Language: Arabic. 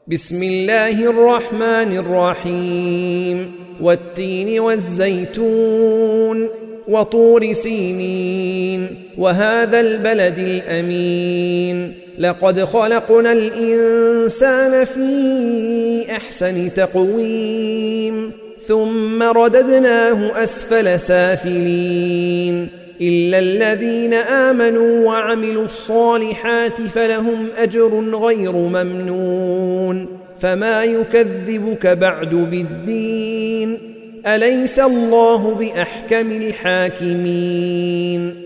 بسم الله الرحمن الرحيم والتين والزيتون وطور سينين وهذا البلد الأمين لقد خلقنا الإنسان في أحسن تقويم ثم رددناه أسفل سافلين إلا الذين آمنوا وعملوا الصالحات فلهم أجر غير ممنون فما يكذبك بعد بالدين أليس الله بأحكم الحاكمين